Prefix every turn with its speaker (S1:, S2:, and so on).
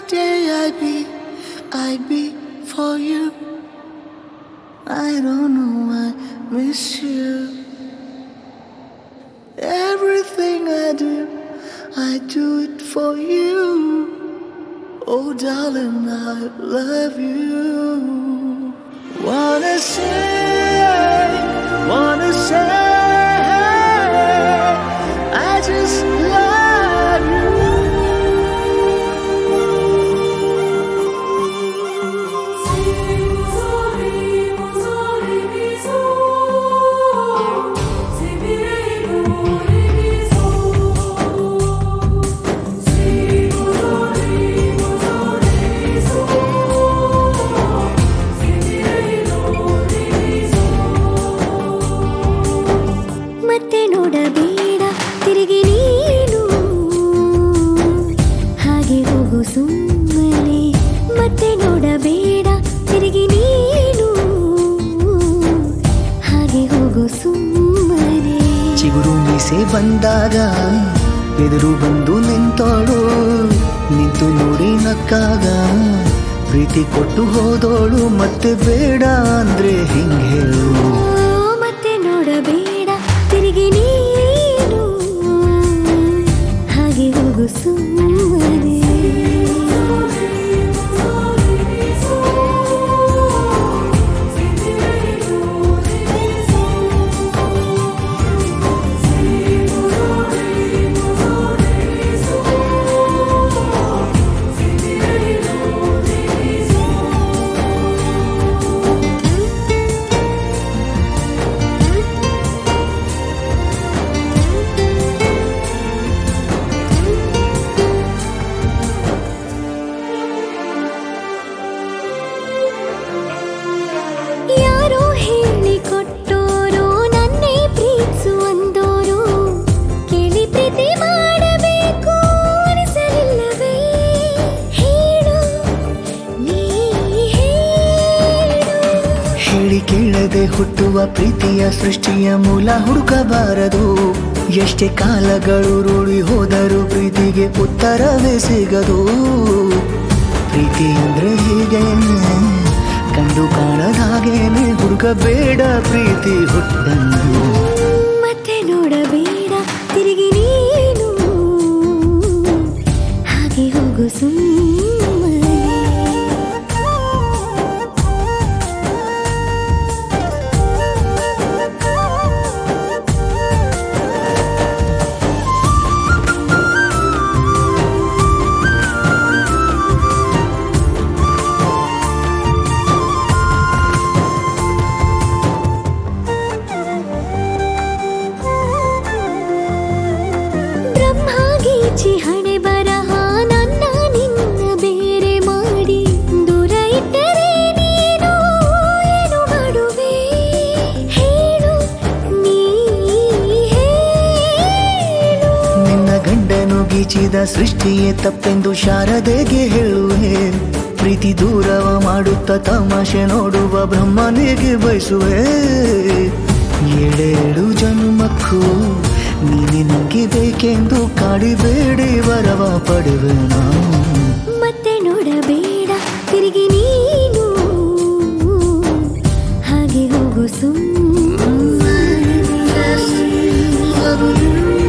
S1: day I'd be for you. I don't know, I miss you. Everything I do it for you. Oh darling, I love you. Wanna say, I just love you.
S2: ಮತ್ತೆ ನೋಡಬೇಡ ತಿರುಗಿ ನೀನು ಹಾಗೆ ಹೋಗು ಸುಮ್ಮನೆ ಮತ್ತೆ ನೋಡಬೇಡ ತಿರುಗಿ ನೀನು ಹಾಗೆ ಹೋಗು ಸುಮ್ಮನೆ
S1: ಚಿಗುರು ಮೀಸೆ ಬಂದಾಗ ಎದುರು ಬಂದು ನಿಂತೋಳು ನಿಂತು ನೋಡಿ ನಕ್ಕಾಗ ಪ್ರೀತಿ ಕೊಟ್ಟು ಹೋದೋಳು ಮತ್ತೆ ಬೇಡ ಅಂದ್ರೆ ಹಿಂಗೆ ಹೇಳು
S2: ಮತ್ತೆ ನೋಡಬೇಡ ತಿರುಗಿ ನೀನು ಹಾಗೆ ಹೋಗು ಸುಮ್ಮನೆ ಯಾರೋ ಹೇಳಿಕೊಟ್ಟೋರು ನನ್ನೇ ಪ್ರೀತಿಸುವಂದೋರು ಕೇಳಿ ಪ್ರೀತಿ ಮಾಡಬೇಕು ಅನಿಸಲಿಲ್ಲವೇ ಹೇಳು ನೀ
S1: ಹೇಳಿ ಕೇಳದೆ ಹುಟ್ಟುವ ಪ್ರೀತಿಯ ಸೃಷ್ಟಿಯ ಮೂಲ ಹುಡುಕಬಾರದು ಎಷ್ಟೇ ಕಾಲಗಳು ರೂಢಿ ಹೋದರೂ ಪ್ರೀತಿಗೆ ಉತ್ತರವೇ ಸಿಗದು ಪ್ರೀತಿ ಅಂದ್ರೆ ಹೀಗೇನೆ ಕಂಡು ಕಾಣದ ಹಾಗೇನೆ ಹುಡುಕಬೇಡ ಪ್ರೀತಿ ಹುಟ್ಟನ್ನು
S2: ಮತ್ತೆ ನೋಡಬೇಡ ತಿರುಗಿ ನೀನು ಹಾಗೆ ಹೋಗು ಸುಮ್ಮನೆ ಬ್ರಹ್ಮಗೀಚಿ ಹಣೆ ಬರಹ ನನ್ನ ನಿನ್ನ ಬೇರೆ ಮಾಡಿ ದೂರ ಇಟ್ಟರೆ ನೀನು ಏನು ಮಾಡುವೆ ಹೇಳು ನೀ ಹೇಳು
S1: ನಿನ್ನ ಗಂಡನು ಗೀಚಿದ ಸೃಷ್ಟಿಯೇ ತಪ್ಪೆಂದು ಶಾರದೆಗೆ ಹೇಳುವೆ ಪ್ರೀತಿ ದೂರವ ಮಾಡುತ್ತ ತಮಾಷೆ ನೋಡುವ ಬ್ರಹ್ಮನಿಗೆ ಬಯಸುವೆ ಏಳೇಳು ಜನ್ಮಕ್ಕೂ ನೀನೆ ನಂಗೆ ಬೇಕೆಂದು ಕಾಡಿಬೇಡಿ ವರವ ಪಡುವೆ ನಾವು
S2: ಮತ್ತೆ ನೋಡಬೇಡ ತಿರುಗಿ ನೀನು ಹಾಗೆ ಹೋಗು ಸುಮ್ಮನೆ